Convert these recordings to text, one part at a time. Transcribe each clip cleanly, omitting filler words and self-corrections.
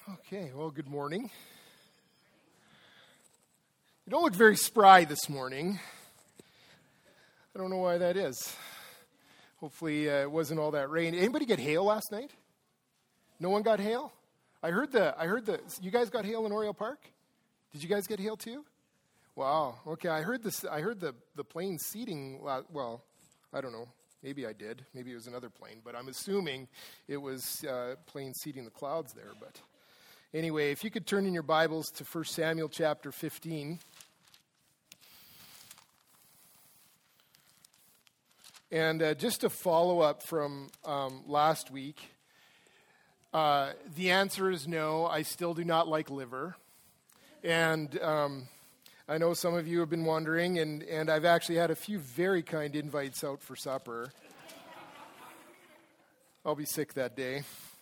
Okay, well, good morning. You don't look very spry this morning. I don't know why that is. Hopefully it wasn't all that rain. Anybody get hail last night? No one got hail? I heard you guys got hail in Oriole Park? Did you guys get hail too? Wow, okay, I heard the plane seeding, well, I don't know. Maybe I did. Maybe it was another plane, but I'm assuming it was plane seeding the clouds there, but... Anyway, if you could turn in your Bibles to 1 Samuel chapter 15. And just to follow up from last week, the answer is no, I still do not like liver. And I know some of you have been wondering, and I've actually had a few very kind invites out for supper. I'll be sick that day.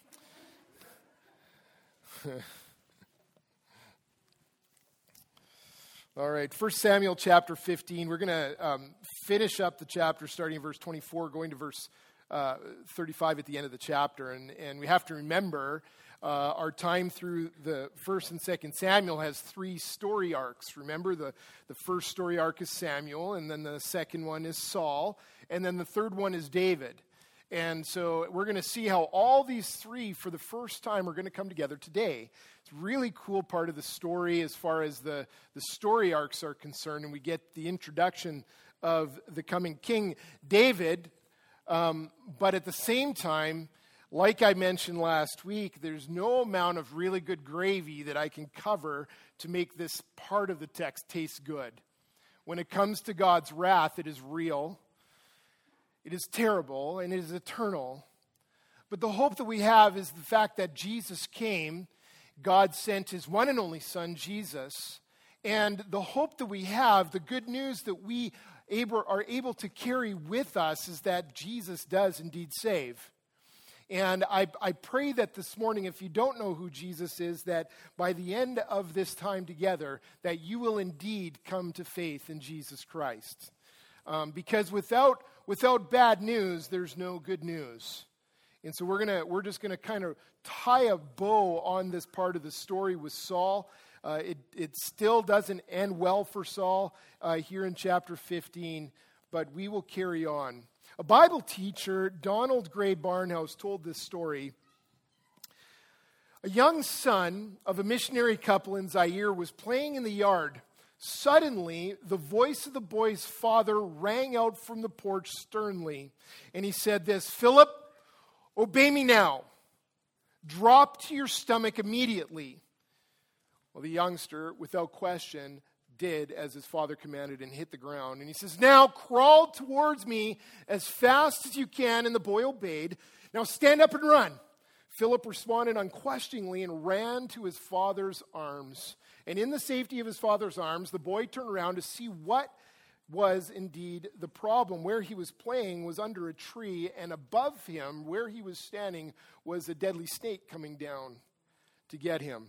All right, 1 Samuel chapter 15. We're going to finish up the chapter starting in verse 24, going to verse 35 at the end of the chapter. And we have to remember our time through the 1st and 2nd Samuel has three story arcs. Remember, the first story arc is Samuel, and then the second one is Saul, and then the third one is David. And so we're going to see how all these three, for the first time, are going to come together today. It's a really cool part of the story as far as the story arcs are concerned, and we get the introduction of the coming king, David. But at the same time, like I mentioned last week, there's no amount of really good gravy that I can cover to make this part of the text taste good. When it comes to God's wrath, it is real. It is terrible, and it is eternal. But the hope that we have is the fact that Jesus came. God sent his one and only Son, Jesus. And the hope that we have, the good news that we are able to carry with us is that Jesus does indeed save. And I pray that this morning, if you don't know who Jesus is, that by the end of this time together, that you will indeed come to faith in Jesus Christ. Because without bad news, there's no good news. And so we're just gonna kind of tie a bow on this part of the story with Saul. It still doesn't end well for Saul here in chapter 15, but we will carry on. A Bible teacher, Donald Gray Barnhouse, told this story. A young son of a missionary couple in Zaire was playing in the yard. Suddenly, the voice of the boy's father rang out from the porch sternly, and he said this, "Philip, obey me now. Drop to your stomach immediately." Well, the youngster, without question, did as his father commanded and hit the ground. And he says, "Now crawl towards me as fast as you can." And the boy obeyed. "Now stand up and run." Philip responded unquestioningly and ran to his father's arms. And in the safety of his father's arms, the boy turned around to see what was indeed the problem. Where he was playing was under a tree, and above him, where he was standing, was a deadly snake coming down to get him.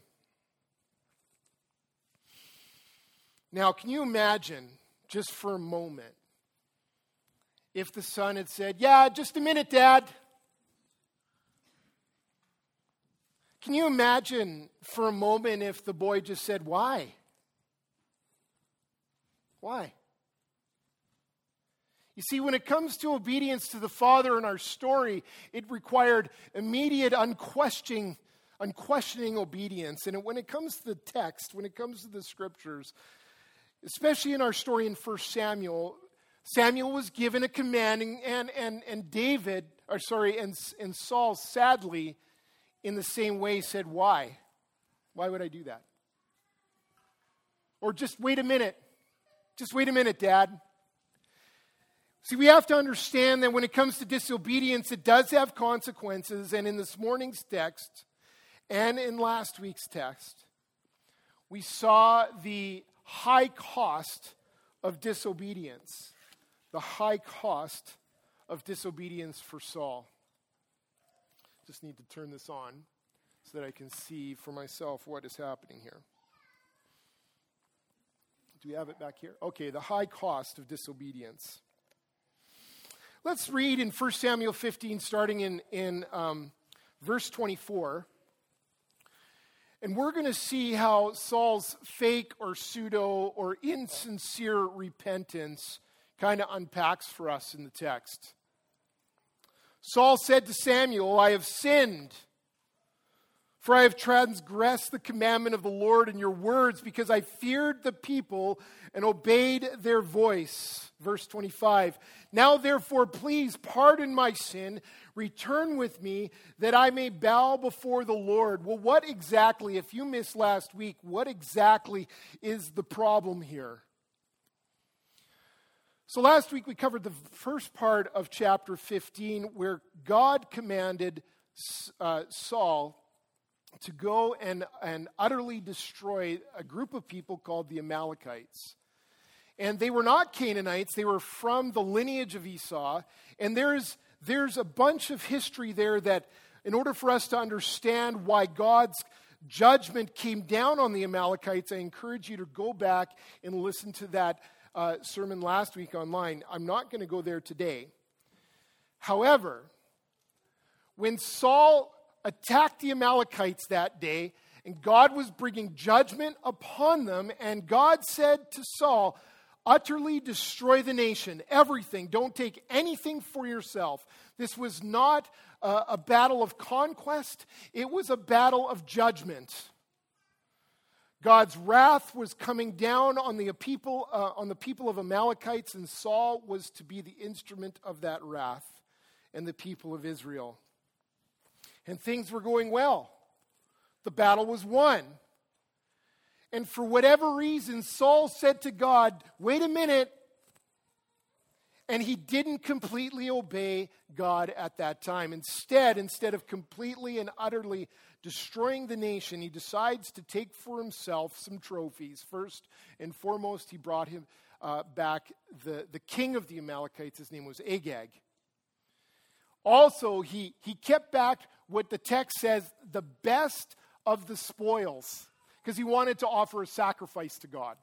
Now, can you imagine, just for a moment, if the son had said, "Yeah, just a minute, Dad." Can you imagine for a moment if the boy just said, "Why? Why?" You see, when it comes to obedience to the Father in our story, it required immediate, unquestioning obedience. And when it comes to the text, when it comes to the scriptures, especially in our story in 1 Samuel, Samuel was given a command, and Saul, sadly, in the same way said, "Why? Why would I do that?" Or just wait a minute. Just wait a minute, Dad. See, we have to understand that when it comes to disobedience, it does have consequences. And in this morning's text and in last week's text, we saw the high cost of disobedience. The high cost of disobedience for Saul. Just need to turn this on so that I can see for myself what is happening here. Do we have it back here? Okay, the high cost of disobedience. Let's read in 1 Samuel 15, starting in verse 24. And we're going to see how Saul's fake or pseudo or insincere repentance kind of unpacks for us in the text. Saul said to Samuel, I have sinned, for I have transgressed the commandment of the Lord in your words, because I feared the people and obeyed their voice. Verse 25, now therefore please pardon my sin, return with me, that I may bow before the Lord. Well, what exactly, if you missed last week, what exactly is the problem here? So last week we covered the first part of chapter 15, where God commanded Saul to go and utterly destroy a group of people called the Amalekites. And they were not Canaanites, they were from the lineage of Esau. And there's a bunch of history there that, in order for us to understand why God's judgment came down on the Amalekites, I encourage you to go back and listen to that sermon last week online. I'm not going to go there today. However, when Saul attacked the Amalekites that day, and God was bringing judgment upon them, and God said to Saul, utterly destroy the nation, everything, don't take anything for yourself. This was not a battle of conquest, it was a battle of judgment. God's wrath was coming down on the people of Amalekites, and Saul was to be the instrument of that wrath and the people of Israel. And things were going well. The battle was won. And for whatever reason, Saul said to God, wait a minute. And he didn't completely obey God at that time. Instead of completely and utterly destroying the nation, he decides to take for himself some trophies. First and foremost, he brought him back the king of the Amalekites. His name was Agag. Also, he kept back what the text says, the best of the spoils, because he wanted to offer a sacrifice to God.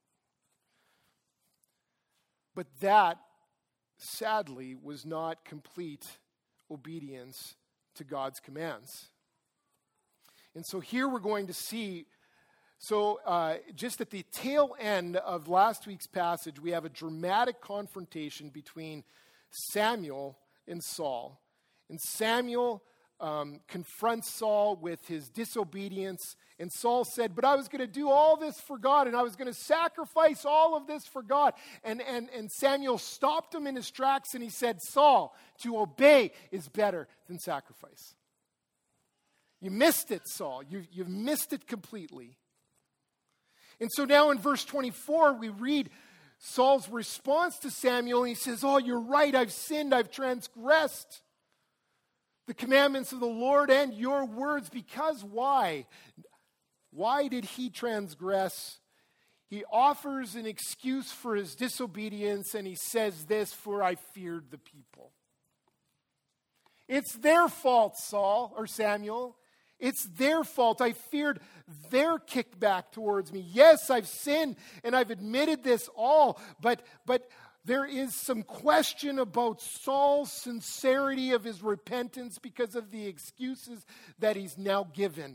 But that, sadly, was not complete obedience to God's commands. And so here we're going to see, just at the tail end of last week's passage, we have a dramatic confrontation between Samuel and Saul. And Samuel confronts Saul with his disobedience. And Saul said, but I was going to do all this for God, and I was going to sacrifice all of this for God. And Samuel stopped him in his tracks, and he said, Saul, to obey is better than sacrifice. You missed it, Saul. You've missed it completely. And so now in verse 24, we read Saul's response to Samuel, and he says, oh, you're right, I've sinned, I've transgressed the commandments of the Lord and your words. Because why? Why did he transgress? He offers an excuse for his disobedience, and he says this, for I feared the people. It's their fault, Samuel. It's their fault. I feared their kickback towards me. Yes, I've sinned, and I've admitted this all, but there is some question about Saul's sincerity of his repentance because of the excuses that he's now given.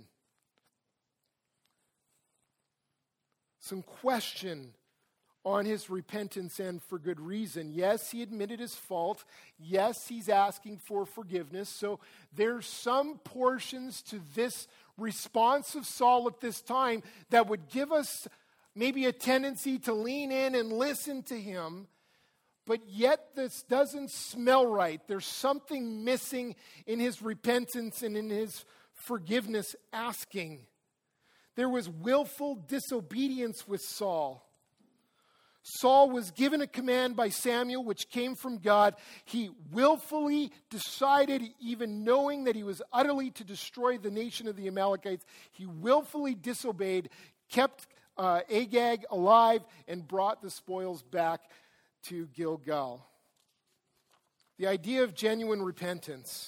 Some question on his repentance, and for good reason. Yes, he admitted his fault. Yes, he's asking for forgiveness. So there's some portions to this response of Saul at this time that would give us maybe a tendency to lean in and listen to him. But yet this doesn't smell right. There's something missing in his repentance and in his forgiveness asking. There was willful disobedience with Saul. Saul was given a command by Samuel, which came from God. He willfully decided, even knowing that he was utterly to destroy the nation of the Amalekites, he willfully disobeyed, kept Agag alive, and brought the spoils back to Gilgal. The idea of genuine repentance.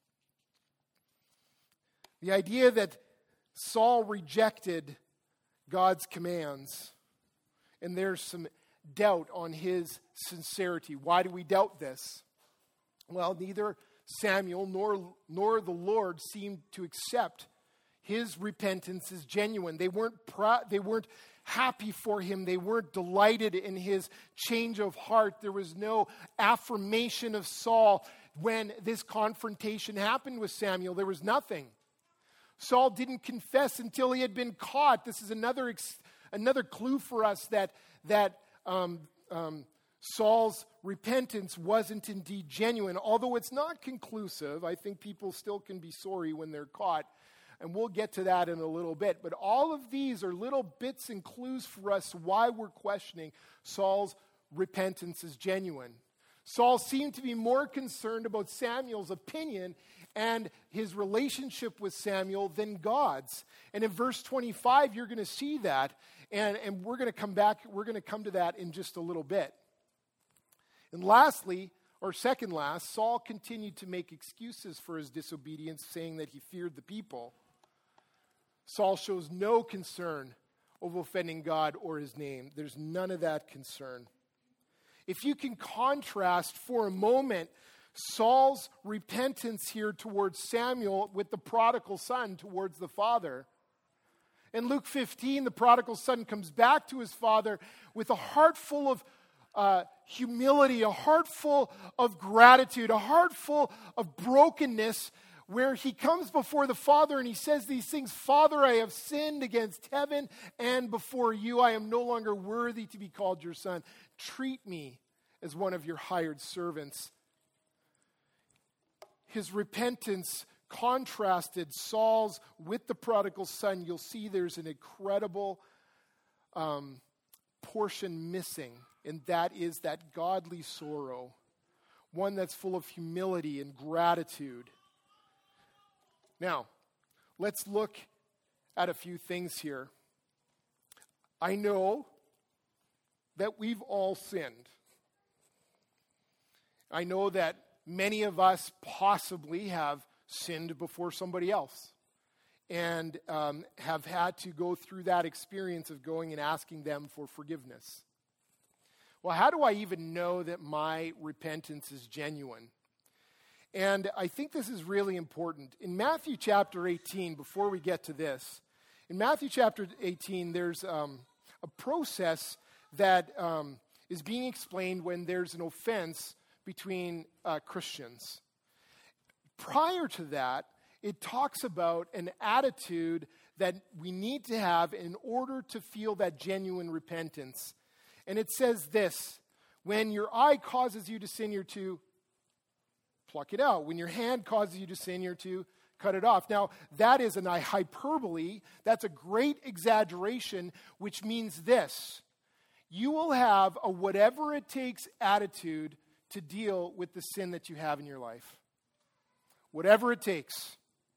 The idea that Saul rejected God's commands. And there's some doubt on his sincerity. Why do we doubt this? Well, neither Samuel nor the Lord seemed to accept His repentance is genuine. They weren't happy for him. They weren't delighted in his change of heart. There was no affirmation of Saul when this confrontation happened with Samuel. There was nothing. Saul didn't confess until he had been caught. This is another clue for us that Saul's repentance wasn't indeed genuine. Although it's not conclusive, I think people still can be sorry when they're caught. And we'll get to that in a little bit. But all of these are little bits and clues for us why we're questioning Saul's repentance is genuine. Saul seemed to be more concerned about Samuel's opinion and his relationship with Samuel than God's. And in verse 25, you're going to see that. And we're going to come back, we're going to come to that in just a little bit. And lastly, or second last, Saul continued to make excuses for his disobedience, saying that he feared the people. Saul shows no concern over offending God or his name. There's none of that concern. If you can contrast for a moment Saul's repentance here towards Samuel with the prodigal son towards the father. In Luke 15, the prodigal son comes back to his father with a heart full of humility, a heart full of gratitude, a heart full of brokenness, where he comes before the Father and he says these things, "Father, I have sinned against heaven and before you. I am no longer worthy to be called your son. Treat me as one of your hired servants." His repentance contrasted Saul's with the prodigal son. You'll see there's an incredible portion missing, and that is that godly sorrow, one that's full of humility and gratitude. Now, let's look at a few things here. I know that we've all sinned. I know that many of us possibly have sinned before somebody else and have had to go through that experience of going and asking them for forgiveness. Well, how do I even know that my repentance is genuine? And I think this is really important. In Matthew chapter 18, before we get to this, in Matthew chapter 18, there's a process that is being explained when there's an offense between Christians. Prior to that, it talks about an attitude that we need to have in order to feel that genuine repentance. And it says this: when your eye causes you to sin, you're to pluck it out. When your hand causes you to sin, you're to cut it off. Now, that is a hyperbole. That's a great exaggeration, which means this: you will have a whatever it takes attitude to deal with the sin that you have in your life. Whatever it takes.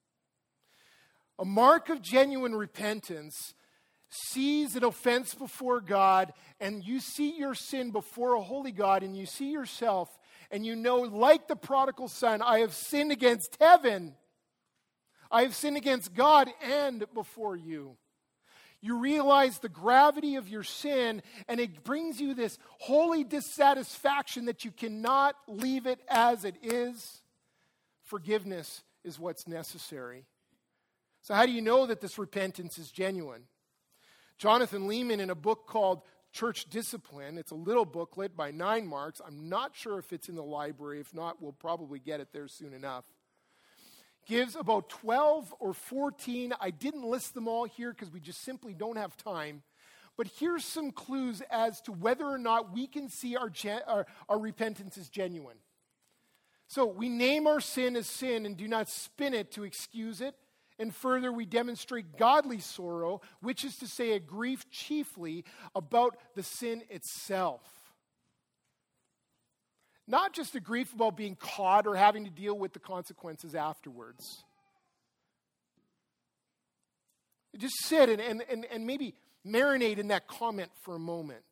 A mark of genuine repentance sees an offense before God, and you see your sin before a holy God, and you see yourself, and you know, like the prodigal son, I have sinned against heaven. I have sinned against God and before you. You realize the gravity of your sin, and it brings you this holy dissatisfaction that you cannot leave it as it is. Forgiveness is what's necessary. So how do you know that this repentance is genuine? Jonathan Leeman, in a book called Church Discipline, it's a little booklet by 9 marks. I'm not sure if it's in the library. If not, we'll probably get it there soon enough. Gives about 12 or 14. I didn't list them all here because we just simply don't have time. But here's some clues as to whether or not we can see our repentance is genuine. So we name our sin as sin and do not spin it to excuse it. And further, we demonstrate godly sorrow, which is to say a grief chiefly about the sin itself. Not just a grief about being caught or having to deal with the consequences afterwards. Just sit and maybe marinate in that comment for a moment.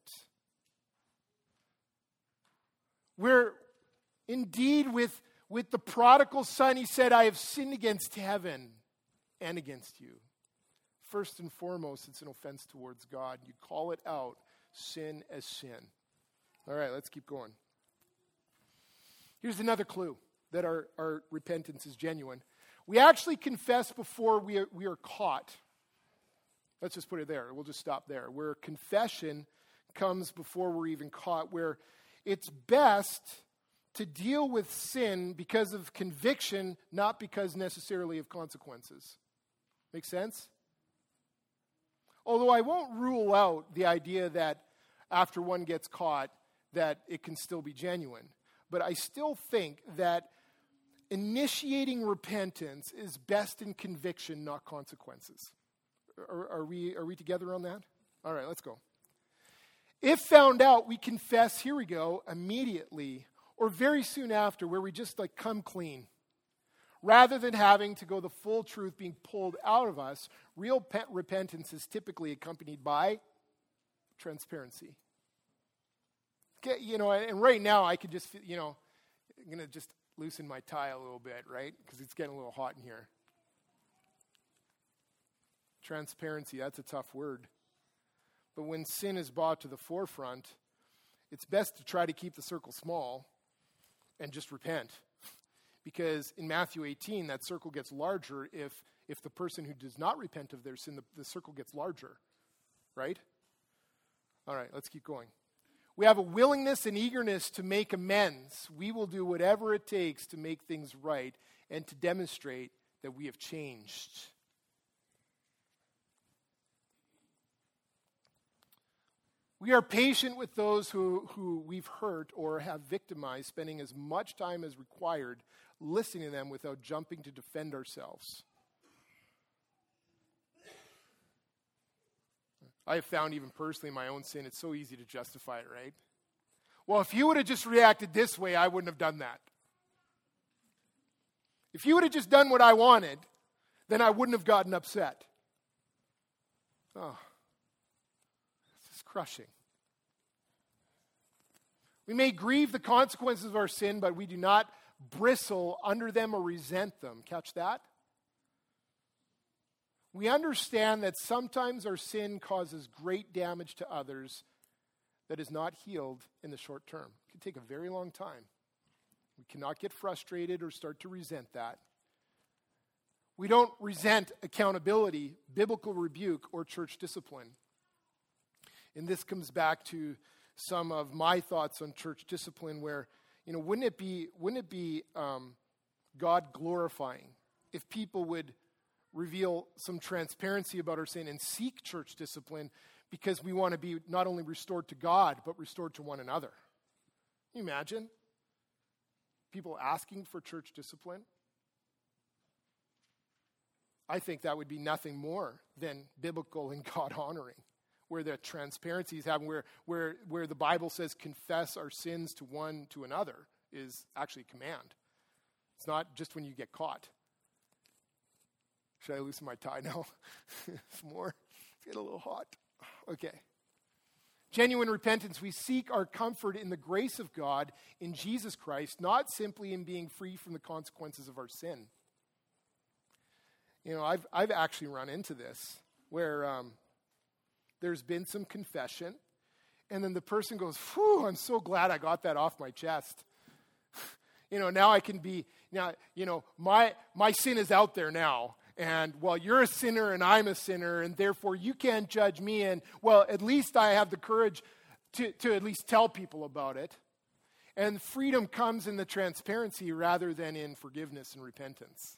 Where indeed with the prodigal son, he said, I have sinned against heaven and against you. First and foremost, it's an offense towards God. You call it out, sin as sin. All right, let's keep going. Here's another clue that our repentance is genuine. We actually confess before we are caught. Let's just put it there. We'll just stop there. Where confession comes before we're even caught, where it's best to deal with sin because of conviction, not because necessarily of consequences. Make sense? Although I won't rule out the idea that after one gets caught, that it can still be genuine. But I still think that initiating repentance is best in conviction, not consequences. Are we together on that? All right, let's go. If found out, we confess, here we go, immediately or very soon after, where we just come clean. Rather than having to go the full truth being pulled out of us, real repentance is typically accompanied by transparency. Okay, and right now I could just, I'm going to just loosen my tie a little bit, right? Because it's getting a little hot in here. Transparency, that's a tough word. But when sin is brought to the forefront, it's best to try to keep the circle small and just repent. Because in Matthew 18, that circle gets larger if the person who does not repent of their sin, the circle gets larger, right? All right, let's keep going. We have a willingness and eagerness to make amends. We will do whatever it takes to make things right and to demonstrate that we have changed. We are patient with those who we've hurt or have victimized, spending as much time as required listening to them without jumping to defend ourselves. I have found even personally in my own sin, it's so easy to justify it, right? Well, if you would have just reacted this way, I wouldn't have done that. If you would have just done what I wanted, then I wouldn't have gotten upset. Oh, this is crushing. We may grieve the consequences of our sin, but we do not bristle under them or resent them. Catch that? We understand that sometimes our sin causes great damage to others that is not healed in the short term. It can take a very long time. We cannot get frustrated or start to resent that. We don't resent accountability, biblical rebuke, or church discipline. And this comes back to some of my thoughts on church discipline where, wouldn't it be God glorifying if people would reveal some transparency about our sin and seek church discipline because we want to be not only restored to God, but restored to one another? Can you imagine people asking for church discipline? I think that would be nothing more than biblical and God-honoring, where the transparency is happening, where the Bible says confess our sins to one to another is actually a command. It's not just when you get caught. Should I loosen my tie now? Some more? It's getting a little hot. Okay. Genuine repentance, we seek our comfort in the grace of God in Jesus Christ, not simply in being free from the consequences of our sin. I've actually run into this where there's been some confession, and then the person goes, "Phew, I'm so glad I got that off my chest." Now I can be, my sin is out there now. And, well, you're a sinner and I'm a sinner, and therefore you can't judge me. And, well, at least I have the courage to at least tell people about it. And freedom comes in the transparency rather than in forgiveness and repentance.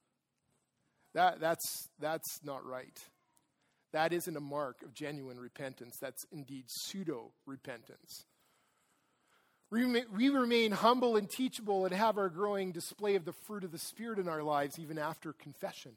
That's not right. That isn't a mark of genuine repentance. That's indeed pseudo-repentance. We remain humble and teachable and have our growing display of the fruit of the Spirit in our lives even after confession.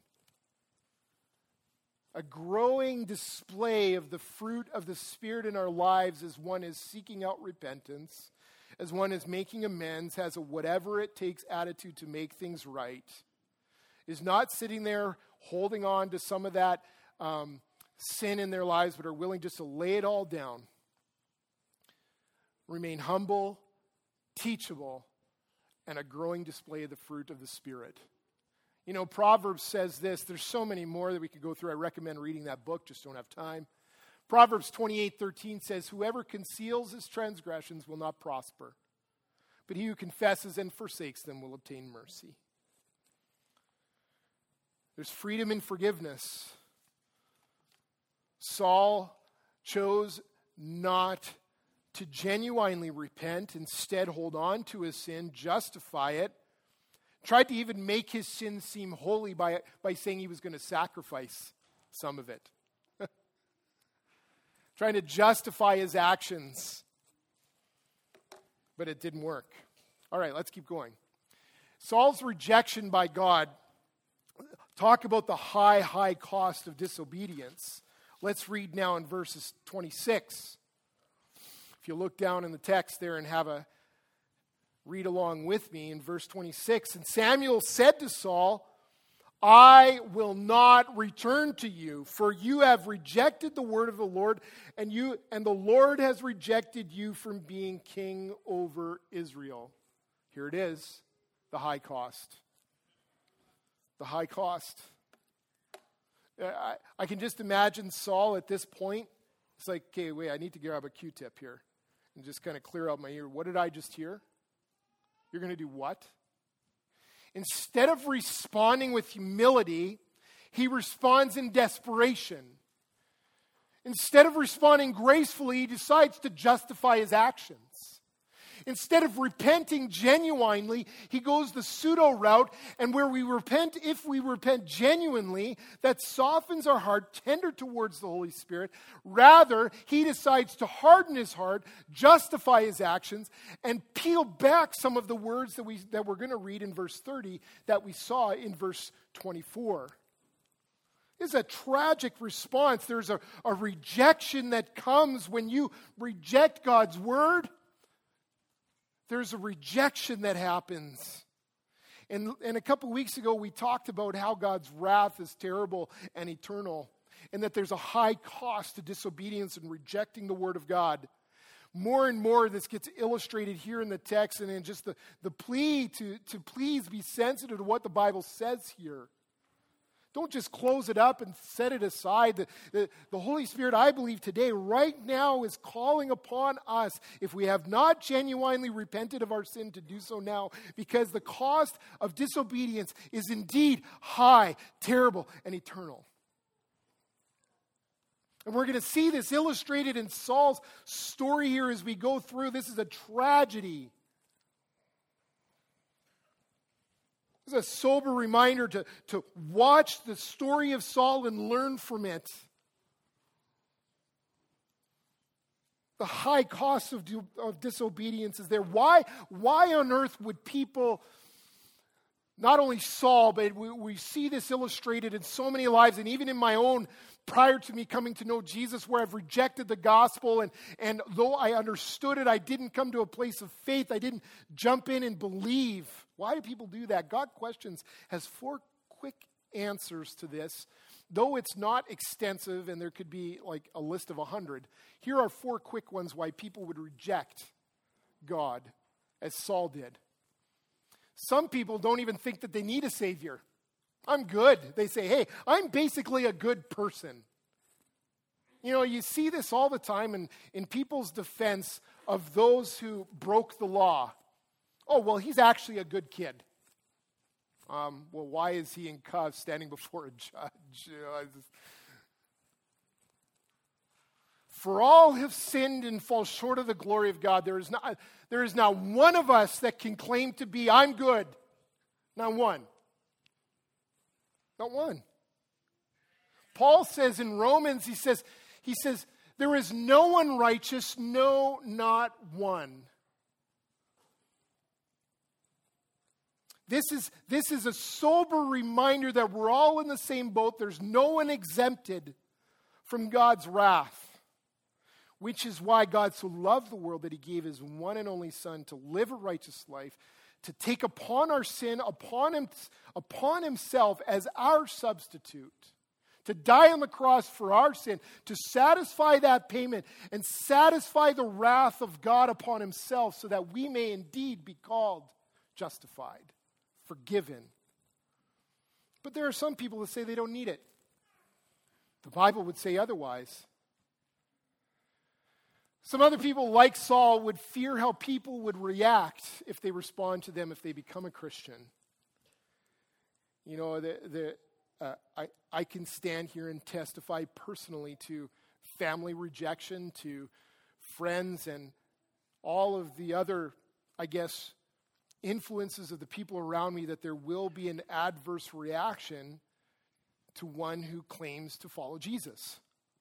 A growing display of the fruit of the Spirit in our lives as one is seeking out repentance, as one is making amends, has a whatever it takes attitude to make things right, is not sitting there holding on to some of that sin in their lives, but are willing just to lay it all down. Remain humble, teachable, and a growing display of the fruit of the Spirit. Proverbs says this. There's so many more that we could go through. I recommend reading that book, just don't have time. Proverbs 28:13 says, "Whoever conceals his transgressions will not prosper, but he who confesses and forsakes them will obtain mercy." There's freedom in forgiveness. Saul chose not to genuinely repent, instead hold on to his sin, justify it, tried to even make his sin seem holy by saying he was going to sacrifice some of it. Trying to justify his actions. But it didn't work. All right, let's keep going. Saul's rejection by God. Talk about the high cost of disobedience. Let's read now in verses 26. If you look down in the text there and have a read along with me in verse 26. And Samuel said to Saul, I will not return to you, for you have rejected the word of the Lord, and the Lord has rejected you from being king over Israel. Here it is, the high cost. The high cost. I can just imagine Saul at this point. It's like, okay, wait, I need to grab a Q-tip here and just kind of clear out my ear. What did I just hear? You're going to do what? Instead of responding with humility, he responds in desperation. Instead of responding gracefully, he decides to justify his actions. Instead of repenting genuinely, he goes the pseudo route, and where we repent, if we repent genuinely, that softens our heart, tender towards the Holy Spirit. Rather, he decides to harden his heart, justify his actions, and peel back some of the words that we're going to read in verse 30 that we saw in verse 24. It's a tragic response. There's a rejection that comes when you reject God's word. There's a rejection that happens. And a couple weeks ago, we talked about how God's wrath is terrible and eternal, and that there's a high cost to disobedience and rejecting the word of God. More and more, this gets illustrated here in the text, and in just the plea to please be sensitive to what the Bible says here. Don't just close it up and set it aside. The Holy Spirit, I believe today, right now, is calling upon us, if we have not genuinely repented of our sin, to do so now, because the cost of disobedience is indeed high, terrible, and eternal. And we're going to see this illustrated in Saul's story here as we go through. This is a tragedy. It's a sober reminder to watch the story of Saul and learn from it. The high cost of disobedience is there. Why on earth would people, not only Saul, but we see this illustrated in so many lives, and even in my own, prior to me coming to know Jesus, where I've rejected the gospel, and though I understood it, I didn't come to a place of faith. I didn't jump in and believe. Why do people do that? God Questions has 4 quick answers to this. Though it's not extensive, and there could be like a list of 100, here are 4 quick ones why people would reject God, as Saul did. Some people don't even think that they need a Savior. I'm good. They say, hey, I'm basically a good person. You know, you see this all the time in people's defense of those who broke the law. Oh, well, he's actually a good kid. Well, why is he in cuffs standing before a judge? For all have sinned and fall short of the glory of God. There is not one of us that can claim to be, I'm good. Not one. Not one. Paul says in Romans, he says, there is no one righteous, no, not one. This is a sober reminder that we're all in the same boat. There's no one exempted from God's wrath, which is why God so loved the world that he gave his one and only Son to live a righteous life, to take upon our sin, upon himself as our substitute, to die on the cross for our sin, to satisfy that payment and satisfy the wrath of God upon himself so that we may indeed be called justified, forgiven. But there are some people that say they don't need it. The Bible would say otherwise. Some other people, like Saul, would fear how people would react if they respond to them if they become a Christian. You know, I can stand here and testify personally to family rejection, to friends, and all of the other, I guess, influences of the people around me, that there will be an adverse reaction to one who claims to follow Jesus.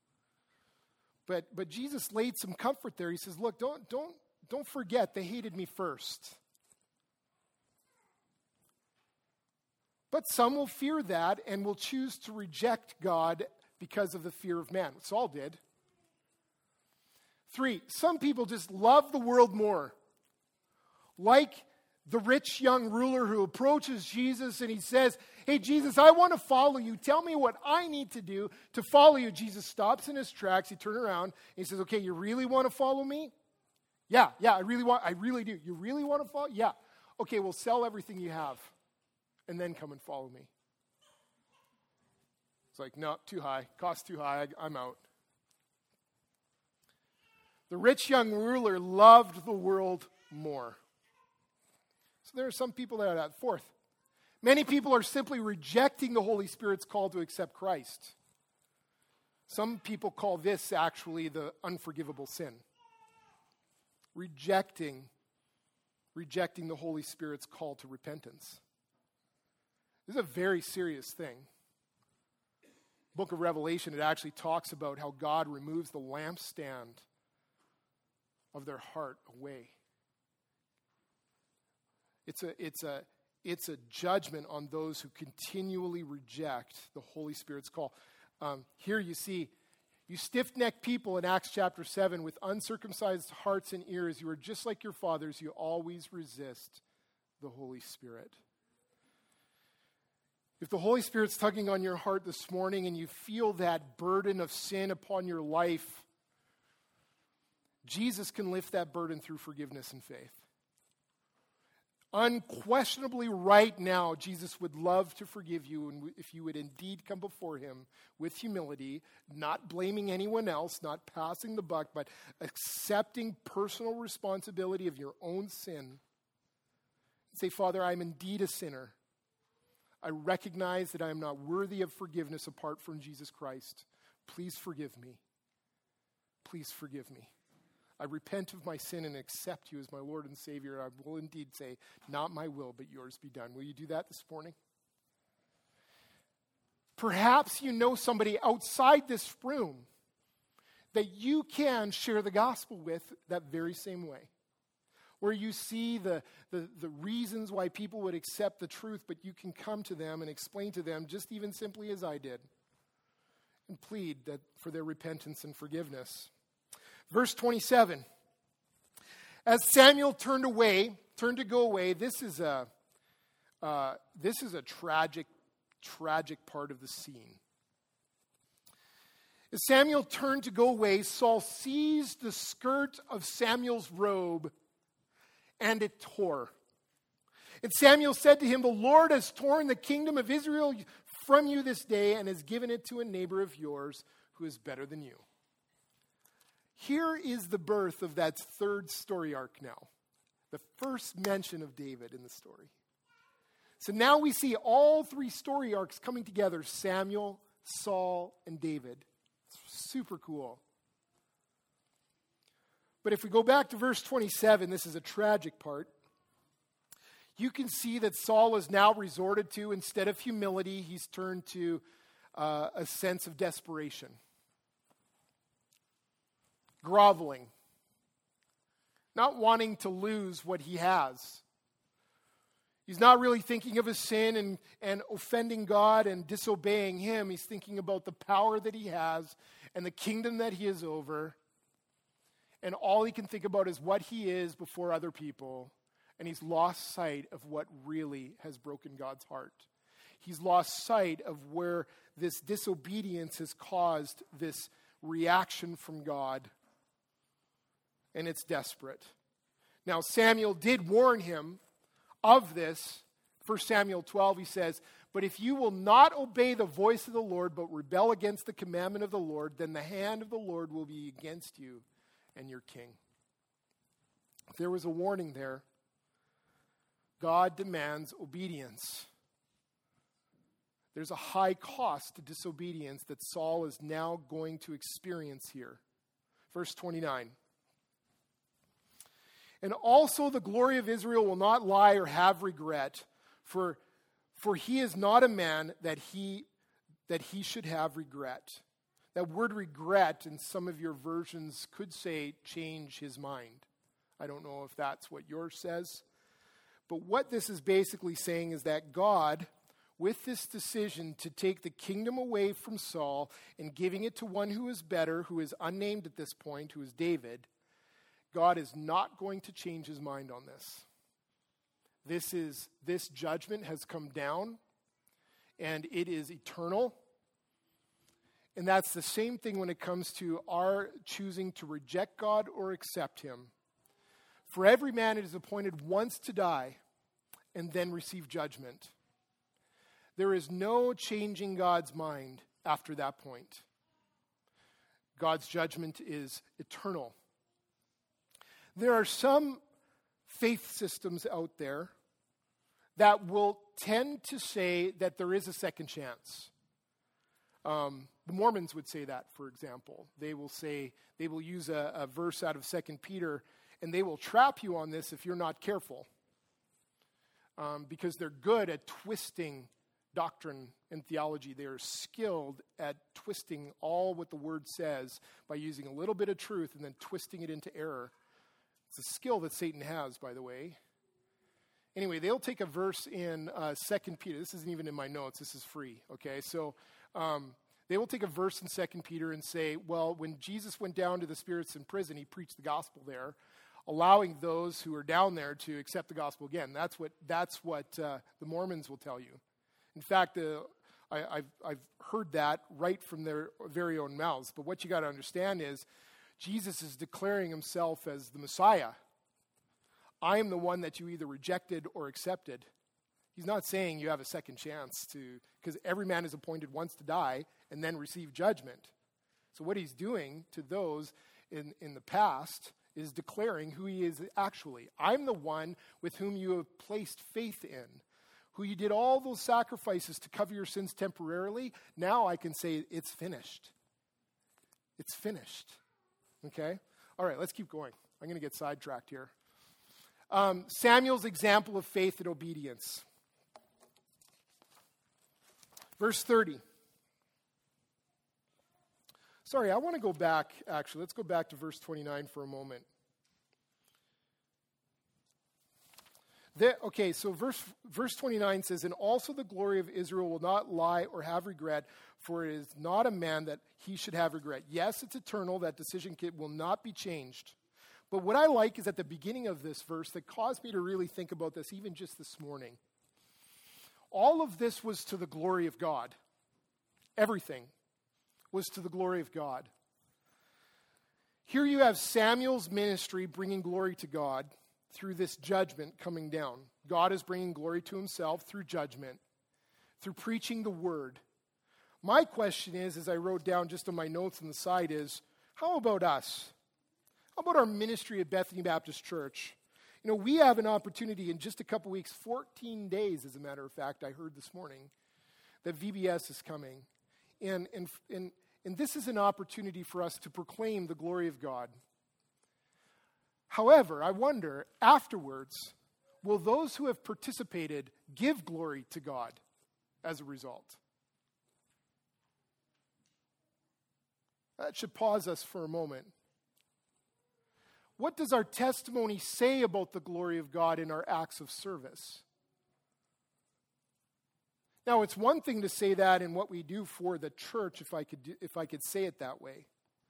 But Jesus laid some comfort there. He says, look, don't forget they hated me first. But some will fear that and will choose to reject God because of the fear of man. Saul did. 3, some people just love the world more. Like the rich young ruler who approaches Jesus and he says, hey, Jesus, I want to follow you. Tell me what I need to do to follow you. Jesus stops in his tracks. He turns around and he says, okay, you really want to follow me? Yeah, I really do. You really want to follow? Yeah. Okay, well, sell everything you have and then come and follow me. It's like, no, too high. Cost too high. I'm out. The rich young ruler loved the world more. So there are some people that are that. 4th, many people are simply rejecting the Holy Spirit's call to accept Christ. Some people call this actually the unforgivable sin. Rejecting the Holy Spirit's call to repentance. This is a very serious thing. Book of Revelation, it actually talks about how God removes the lampstand of their heart away. It's a judgment on those who continually reject the Holy Spirit's call. Here you see, you stiff-necked people in Acts chapter 7 with uncircumcised hearts and ears, you are just like your fathers. You always resist the Holy Spirit. If the Holy Spirit's tugging on your heart this morning and you feel that burden of sin upon your life, Jesus can lift that burden through forgiveness and faith. Unquestionably right now, Jesus would love to forgive you, and if you would indeed come before him with humility, not blaming anyone else, not passing the buck, but accepting personal responsibility of your own sin. Say, Father, I'm indeed a sinner. I recognize that I am not worthy of forgiveness apart from Jesus Christ. Please forgive me. Please forgive me. I repent of my sin and accept you as my Lord and Savior. I will indeed say, not my will, but yours be done. Will you do that this morning? Perhaps you know somebody outside this room that you can share the gospel with that very same way. Where you see the reasons why people would accept the truth, but you can come to them and explain to them just even simply as I did and plead that for their repentance and forgiveness. Verse 27, as Samuel turned to go away, this is a tragic part of the scene. As Samuel turned to go away, Saul seized the skirt of Samuel's robe, and it tore. And Samuel said to him, the Lord has torn the kingdom of Israel from you this day and has given it to a neighbor of yours who is better than you. Here is the birth of that 3rd story arc now. The first mention of David in the story. So now we see all 3 story arcs coming together. Samuel, Saul, and David. It's super cool. But if we go back to verse 27, this is a tragic part. You can see that Saul is now resorted to, instead of humility, he's turned to a sense of desperation. Groveling, not wanting to lose what he has. He's not really thinking of his sin and offending God and disobeying him. He's thinking about the power that he has and the kingdom that he is over. And all he can think about is what he is before other people. And he's lost sight of what really has broken God's heart. He's lost sight of where this disobedience has caused this reaction from God. And it's desperate. Now, Samuel did warn him of this. 1 Samuel 12, he says, but if you will not obey the voice of the Lord, but rebel against the commandment of the Lord, then the hand of the Lord will be against you and your king. If there was a warning there, God demands obedience. There's a high cost to disobedience that Saul is now going to experience here. Verse 29. And also the glory of Israel will not lie or have regret, for he is not a man that he should have regret. That word regret in some of your versions could say change his mind. I don't know if that's what yours says. But what this is basically saying is that God, with this decision to take the kingdom away from Saul and giving it to one who is better, who is unnamed at this point, who is David, God is not going to change his mind on this. This judgment has come down, and it is eternal. And that's the same thing when it comes to our choosing to reject God or accept him. For every man it is appointed once to die and then receive judgment. There is no changing God's mind after that point. God's judgment is eternal. There are some faith systems out there that will tend to say that there is a second chance. The Mormons would say that, for example. They will use a verse out of 2 Peter, and they will trap you on this if you're not careful. Because they're good at twisting doctrine and theology. They are skilled at twisting all what the Word says by using a little bit of truth and then twisting it into error. It's a skill that Satan has, by the way. Anyway, they'll take a verse in 2 Peter. This isn't even in my notes. This is free, okay? So they will take a verse in 2 Peter and say, well, when Jesus went down to the spirits in prison, he preached the gospel there, allowing those who are down there to accept the gospel again. That's what the Mormons will tell you. In fact, I've heard that right from their very own mouths. But what you got to understand is Jesus is declaring himself as the Messiah. I am the one that you either rejected or accepted. He's not saying you have a second chance because every man is appointed once to die and then receive judgment. So what he's doing to those in the past is declaring who he is actually. I'm the one with whom you have placed faith in, who you did all those sacrifices to cover your sins temporarily. Now I can say it's finished. It's finished. Okay? All right, let's keep going. I'm going to get sidetracked here. Samuel's example of faith and obedience. Verse 30. Sorry, I want to go back, actually. Let's go back to verse 29 for a moment. So verse 29 says, and also the glory of Israel will not lie or have regret, for it is not a man that he should have regret. Yes, it's eternal. That decision will not be changed. But what I like is at the beginning of this verse that caused me to really think about this even just this morning. All of this was to the glory of God. Everything was to the glory of God. Here you have Samuel's ministry bringing glory to God through this judgment coming down. God is bringing glory to himself through judgment, through preaching the word. My question is, as I wrote down just on my notes on the side, is how about us? How about our ministry at Bethany Baptist Church? You know, we have an opportunity in just a couple weeks, 14 days, as a matter of fact, I heard this morning, that VBS is coming. And this is an opportunity for us to proclaim the glory of God. However, I wonder, afterwards, will those who have participated give glory to God as a result? That should pause us for a moment. What does our testimony say about the glory of God in our acts of service? Now, it's one thing to say that in what we do for the church, if I could say it that way.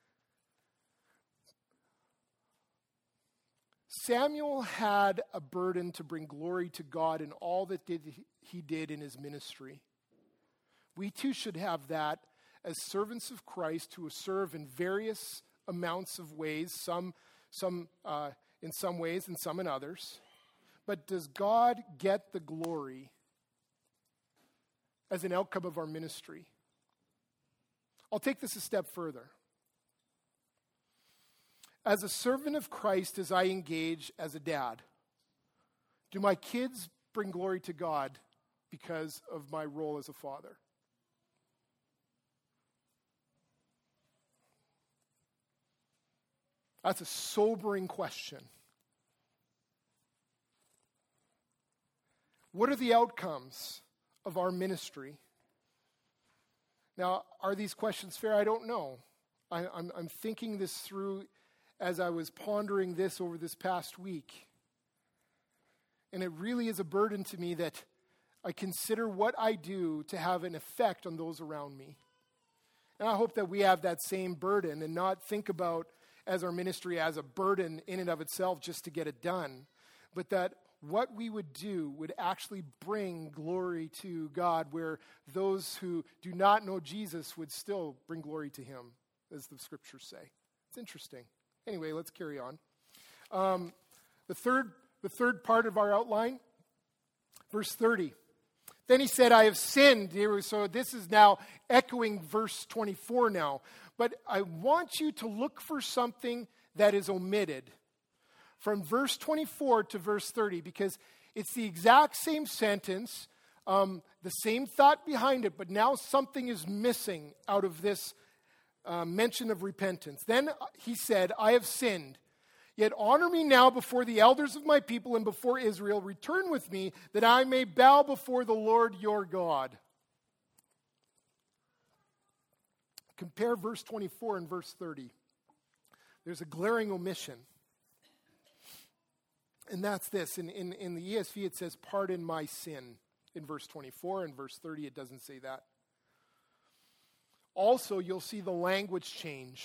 Samuel had a burden to bring glory to God in all that he did in his ministry. We too should have that as servants of Christ who serve in various amounts of ways, some in some ways and some in others. But does God get the glory as an outcome of our ministry? I'll take this a step further. As a servant of Christ, as I engage as a dad, do my kids bring glory to God because of my role as a father? That's a sobering question. What are the outcomes of our ministry? Now, are these questions fair? I don't know. I'm thinking this through as I was pondering this over this past week. And it really is a burden to me that I consider what I do to have an effect on those around me. And I hope that we have that same burden and not think about as our ministry as a burden in and of itself just to get it done, but that what we would do would actually bring glory to God, where those who do not know Jesus would still bring glory to him, as the scriptures say. It's interesting. Anyway, let's carry on. The third part of our outline, verse 30. Then he said, I have sinned. So this is now echoing verse 24 now. But I want you to look for something that is omitted from verse 24 to verse 30, because it's the exact same sentence, the same thought behind it, but now something is missing out of this mention of repentance. Then he said, I have sinned. Yet honor me now before the elders of my people and before Israel. Return with me that I may bow before the Lord your God. Compare verse 24 and verse 30. There's a glaring omission. And that's this. In the ESV it says, pardon my sin in verse 24. In verse 30 it doesn't say that. Also, you'll see the language change.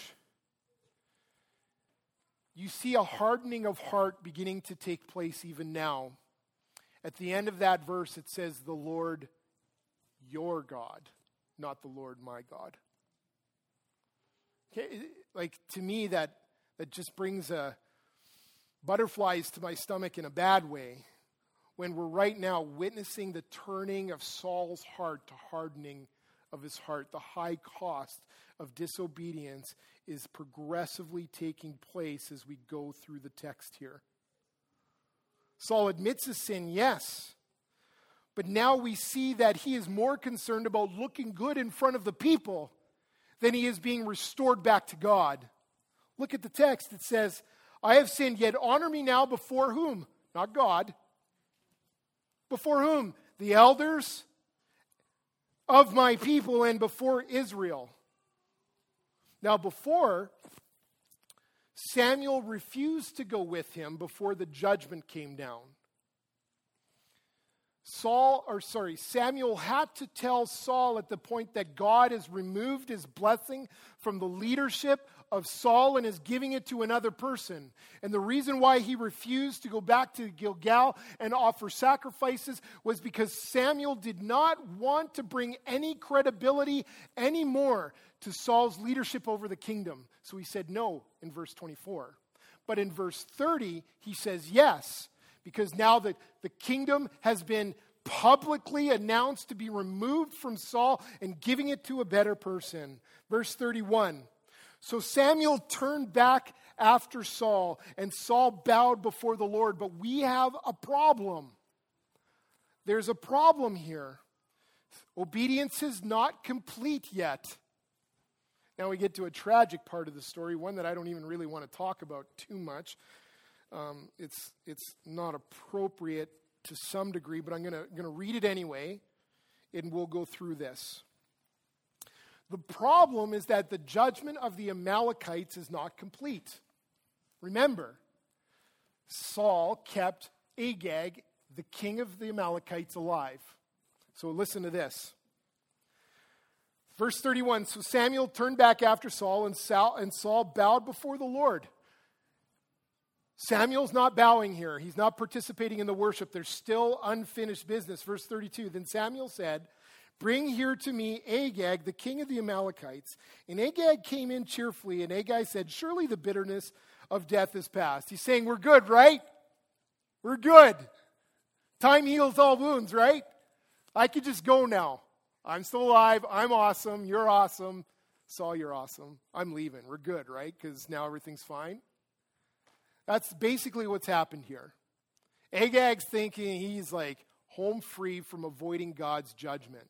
You see a hardening of heart beginning to take place even now. At the end of that verse, it says, the Lord your God, not the Lord my God. Okay, like, to me, that just brings butterflies to my stomach in a bad way, when we're right now witnessing the turning of Saul's heart to hardening of his heart. The high cost of disobedience is progressively taking place as we go through the text here. Saul admits his sin, yes. But now we see that he is more concerned about looking good in front of the people than he is being restored back to God. Look at the text. It says, I have sinned, yet honor me now before whom? Not God. Before whom? The elders of my people and before Israel. Now, before, Samuel refused to go with him before the judgment came down. Samuel had to tell Saul at the point that God has removed his blessing from the leadership of Saul and is giving it to another person. And the reason why he refused to go back to Gilgal and offer sacrifices was because Samuel did not want to bring any credibility anymore to Saul's leadership over the kingdom. So he said no in verse 24. But in verse 30, he says yes, because now the kingdom has been publicly announced to be removed from Saul and giving it to a better person. Verse 31. So Samuel turned back after Saul, and Saul bowed before the Lord. But we have a problem. There's a problem here. Obedience is not complete yet. Now we get to a tragic part of the story, one that I don't even really want to talk about too much. It's not appropriate to some degree, but I'm going to read it anyway, and we'll go through this. The problem is that the judgment of the Amalekites is not complete. Remember, Saul kept Agag, the king of the Amalekites, alive. So listen to this. Verse 31, so Samuel turned back after Saul, and Saul bowed before the Lord. Samuel's not bowing here. He's not participating in the worship. There's still unfinished business. Verse 32, then Samuel said, bring here to me Agag, the king of the Amalekites. And Agag came in cheerfully, and Agag said, surely the bitterness of death is past. He's saying, we're good, right? We're good. Time heals all wounds, right? I could just go now. I'm still alive. I'm awesome. You're awesome. Saul, you're awesome. I'm leaving. We're good, right? Because now everything's fine. That's basically what's happened here. Agag's thinking he's like home free from avoiding God's judgment.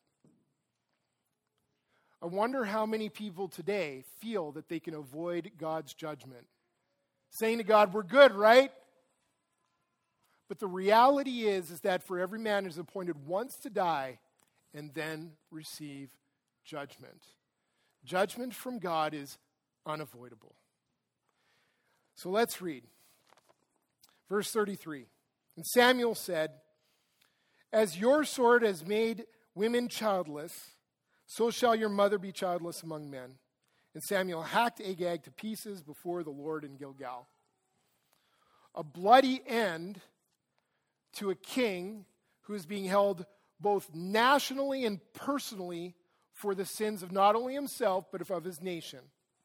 I wonder how many people today feel that they can avoid God's judgment. saying to God, we're good, right? But the reality is that for every man is appointed once to die and then receive judgment. Judgment from God is unavoidable. So let's read. Verse 33. And Samuel said, as your sword has made women childless, so shall your mother be childless among men. And Samuel hacked Agag to pieces before the Lord in Gilgal. A bloody end to a king who is being held both nationally and personally for the sins of not only himself, but of his nation.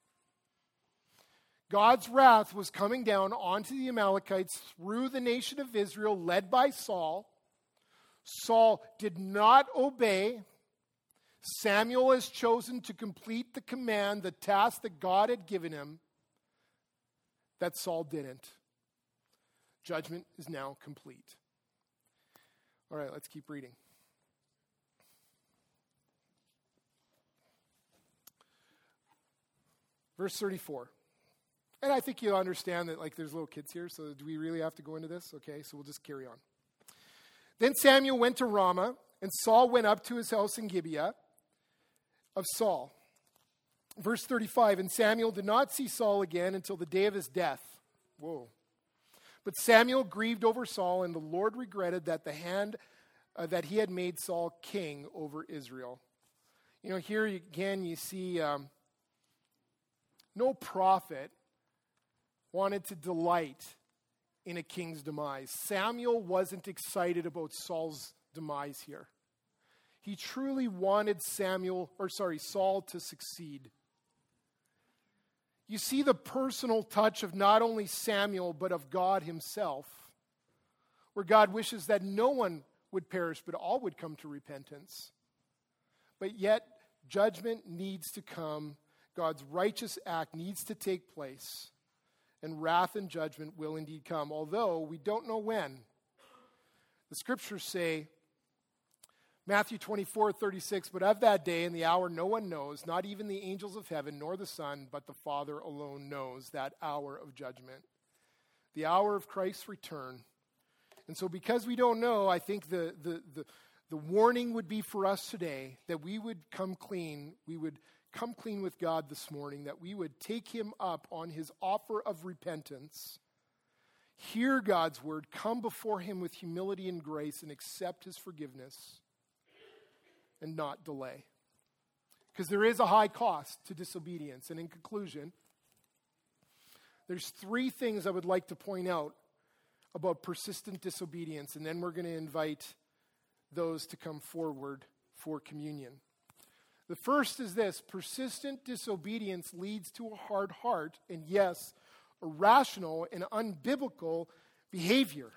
God's wrath was coming down onto the Amalekites through the nation of Israel, led by Saul. Saul did not obey. Samuel has chosen to complete the command, the task that God had given him, that Saul didn't. Judgment is now complete. All right, let's keep reading. Verse 34. And I think you'll understand that there's little kids here, so do we really have to go into this? Okay, so we'll just carry on. Then Samuel went to Ramah, and Saul went up to his house in Gibeah of Saul. Verse 35, and Samuel did not see Saul again until the day of his death. Whoa. But Samuel grieved over Saul, and the Lord regretted that that he had made Saul king over Israel. Here again you see no prophet wanted to delight in a king's demise. Samuel wasn't excited about Saul's demise here. He truly wanted Saul to succeed. You see the personal touch of not only Samuel, but of God himself, where God wishes that no one would perish, but all would come to repentance. But yet, judgment needs to come. God's righteous act needs to take place. And wrath and judgment will indeed come, although we don't know when. The scriptures say, Matthew 24:36, but of that day and the hour no one knows, not even the angels of heaven, nor the Son, but the Father alone knows that hour of judgment, the hour of Christ's return. And so because we don't know, I think the warning would be for us today that we would come clean. We would come clean with God this morning, that we would take him up on his offer of repentance, hear God's word, come before him with humility and grace, and accept his forgiveness, and not delay. Because there is a high cost to disobedience. And in conclusion, there's 3 things I would like to point out about persistent disobedience, and then we're going to invite those to come forward for communion. The first is this: persistent disobedience leads to a hard heart, and yes, irrational and unbiblical behavior.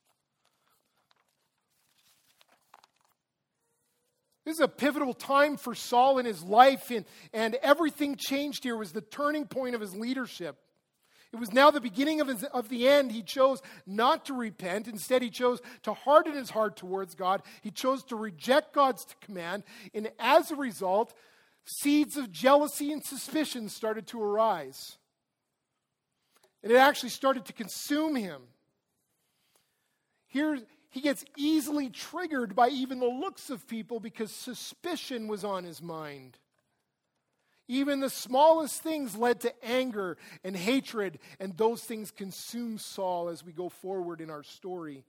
This is a pivotal time for Saul in his life, and everything changed here. It was the turning point of his leadership. It was now the beginning of the end. He chose not to repent. Instead, he chose to harden his heart towards God. He chose to reject God's command. And as a result, seeds of jealousy and suspicion started to arise. And it actually started to consume him. Here, he gets easily triggered by even the looks of people because suspicion was on his mind. Even the smallest things led to anger and hatred, and those things consume Saul as we go forward in our story.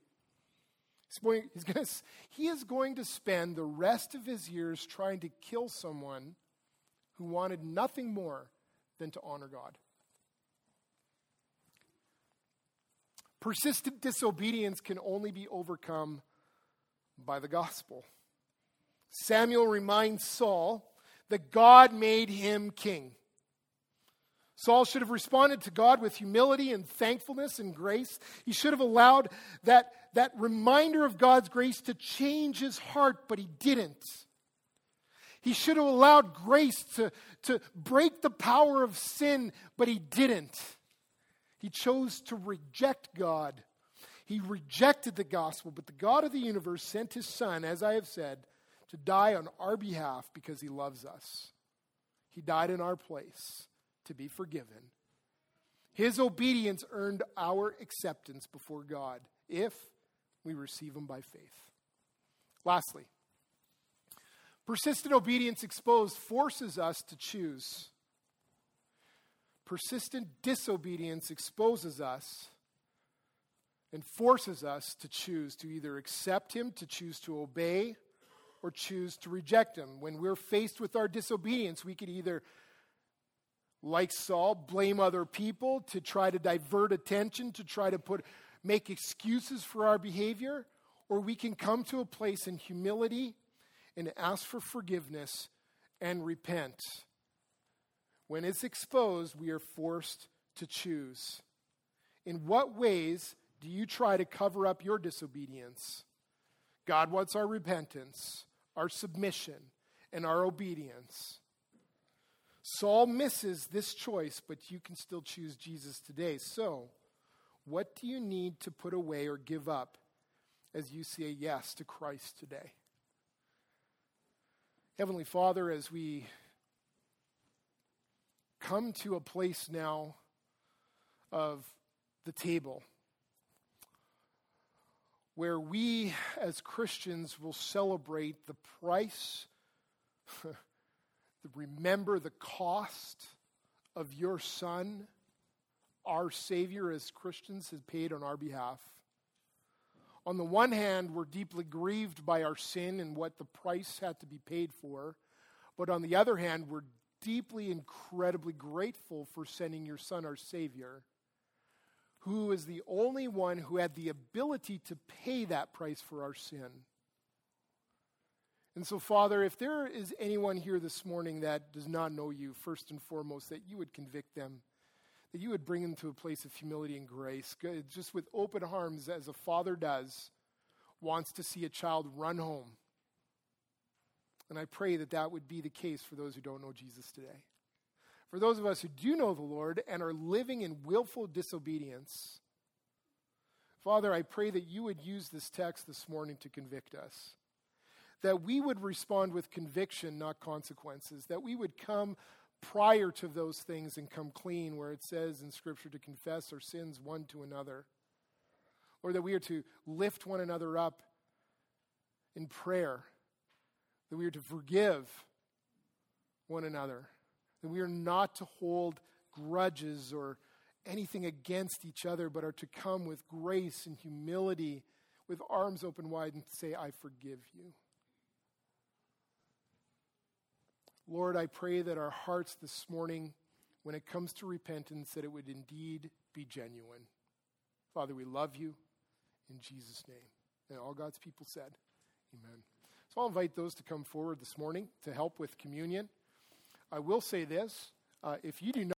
He is going to spend the rest of his years trying to kill someone who wanted nothing more than to honor God. Persistent disobedience can only be overcome by the gospel. Samuel reminds Saul that God made him king. Saul should have responded to God with humility and thankfulness and grace. He should have allowed that reminder of God's grace to change his heart, but he didn't. He should have allowed grace to break the power of sin, but he didn't. He chose to reject God. He rejected the gospel, but the God of the universe sent his Son, as I have said, to die on our behalf because he loves us. He died in our place to be forgiven. His obedience earned our acceptance before God if we receive him by faith. Lastly, persistent obedience exposed forces us to choose. Persistent disobedience exposes us and forces us to choose, to either accept him, to choose to obey, or choose to reject him. When we're faced with our disobedience, we could either, like Saul, blame other people to try to divert attention, to try to make excuses for our behavior, or we can come to a place in humility and ask for forgiveness and repent. When it's exposed, we are forced to choose. In what ways do you try to cover up your disobedience? God wants our repentance, our submission, and our obedience. Saul misses this choice, but you can still choose Jesus today. So, what do you need to put away or give up as you say yes to Christ today? Heavenly Father, as we come to a place now of the table, where we as Christians will celebrate the price, remember the cost of your Son, our Savior as Christians, has paid on our behalf. On the one hand, we're deeply grieved by our sin and what the price had to be paid for. But on the other hand, we're deeply, incredibly grateful for sending your Son, our Savior, who is the only one who had the ability to pay that price for our sin. And so, Father, if there is anyone here this morning that does not know you, first and foremost, that you would convict them, that you would bring them to a place of humility and grace, just with open arms, as a father does, wants to see a child run home. And I pray that that would be the case for those who don't know Jesus today. For those of us who do know the Lord and are living in willful disobedience, Father, I pray that you would use this text this morning to convict us. That we would respond with conviction, not consequences. That we would come prior to those things and come clean, where it says in Scripture to confess our sins one to another. Or that we are to lift one another up in prayer. That we are to forgive one another. That we are not to hold grudges or anything against each other, but are to come with grace and humility, with arms open wide, and say, I forgive you. Lord, I pray that our hearts this morning, when it comes to repentance, that it would indeed be genuine. Father, we love you in Jesus' name. And all God's people said, amen. So I'll invite those to come forward this morning to help with communion. I will say this, if you do not